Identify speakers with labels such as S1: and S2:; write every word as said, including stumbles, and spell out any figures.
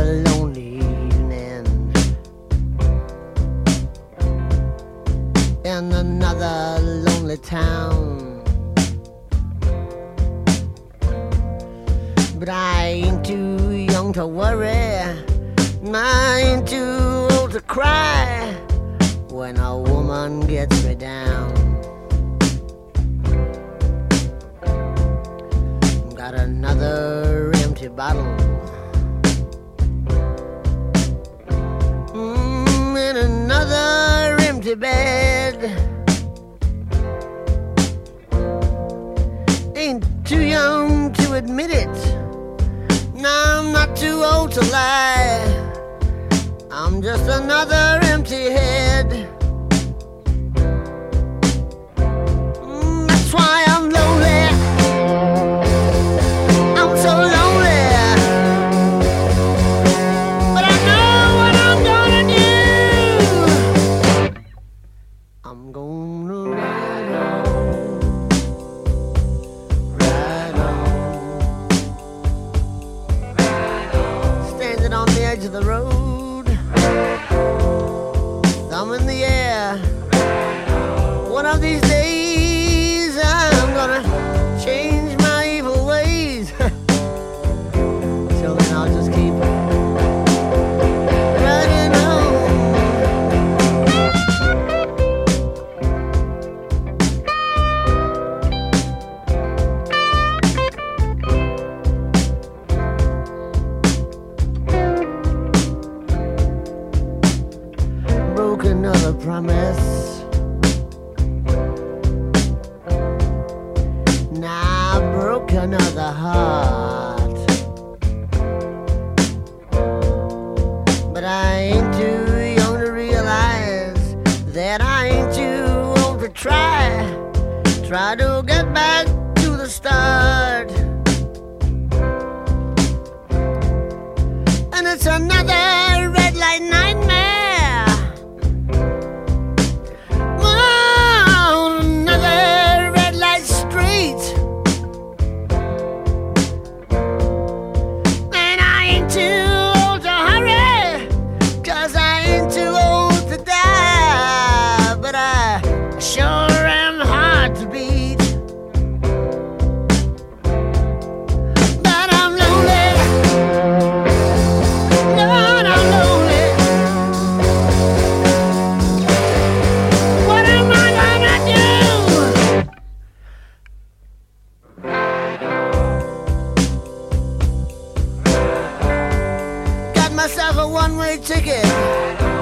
S1: lonely evening in another lonely town, but I ain't too young to worry, I ain't too old to cry when a woman gets me down. Got another empty bottle, mm, in another empty bed. Ain't too young to admit it, no, I'm not too old to lie. I'm just another empty head. Mm, that's why I'm lonely. I'm so lonely. But I know what I'm gonna do. I'm gonna ride on, ride on, standing on the edge of the road, thumb in the air. One of these days I'm gonna change my evil ways. Till then I'll just keep riding on. Broke another promise, now I broke another heart, but I ain't too young to realize that I ain't too old to try, try to get back to the start. And it's another red light nightmare. Oh, another red light street. And I ain't too old to hurry, 'cause I ain't too old to die. But I sure am hard to beat. But I'm lonely. Lord, I'm lonely. What am I gonna do? Got myself a one-way ticket